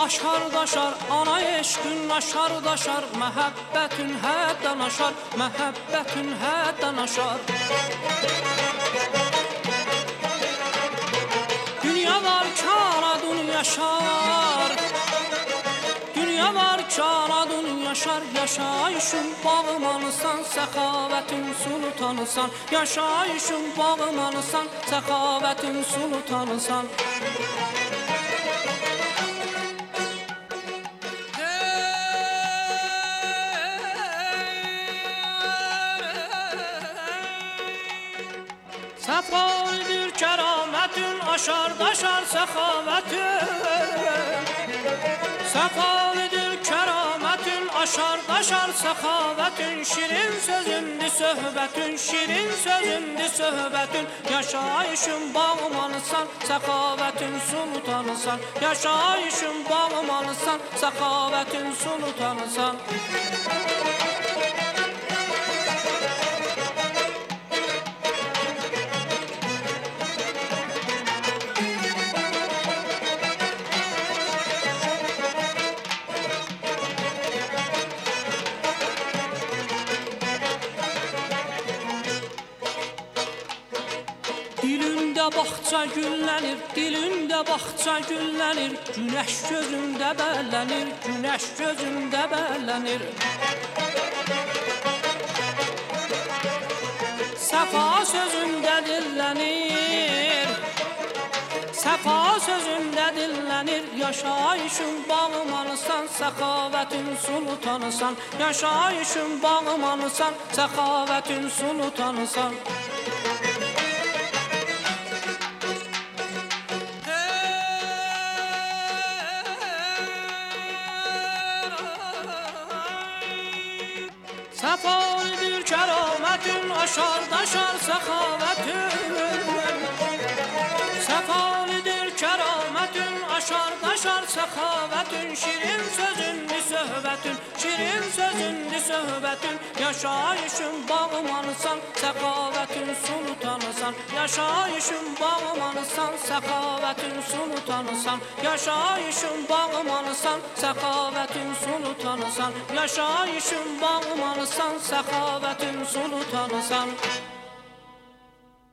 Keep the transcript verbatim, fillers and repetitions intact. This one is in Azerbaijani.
aşar daşar, ana eşqin aşar daşar, məhəbbətin həddən aşar, məhəbbətin həddən aşar. Dünya var kanadın yaşar, dünya var kanadın yaşar, yaşayışın bağımanısan, səxavətin sultanısan, yaşayışın bağımanısan, səxavətin sultanısan. Səfalidir kəramətin, aşar daşar səxavətin. Səfalidir kəramətin, aşar daşar səxavətin. Şirin sözündür söhbətin, şirin sözündür söhbətin. Yaşayışın bağımanısan, səxavətin sultanısan. Yaşayışın bağımanısan, səxavətin sultanısan. Dilində baxça güllənir, dilində baxça güllənir, günəş gözündə bərlənir, günəş gözündə bərlənir. Səfa sözündə dillənir, səfa sözündə dillənir, yaşayışın bağımanısan, səxavətin sultanısan, yaşayışın bağımanısan, səxavətin sultanısan. Səfalidir kəramətin, aşar daşar səxavətin. Səfalidir kəramətin, aşar daşar səxavətin. Şirin sözündür söhbətin, şirin sözündür söhbətin. Yaşayışın bağımanısan, səxavətin sultanısan. Yaşayışın bağımanısan, səxavətin sultanısan. Yaşayışın bağımanısan, səxavətin sultanısan. Yaşayışın bağımanısan, səxavətin sultanısan.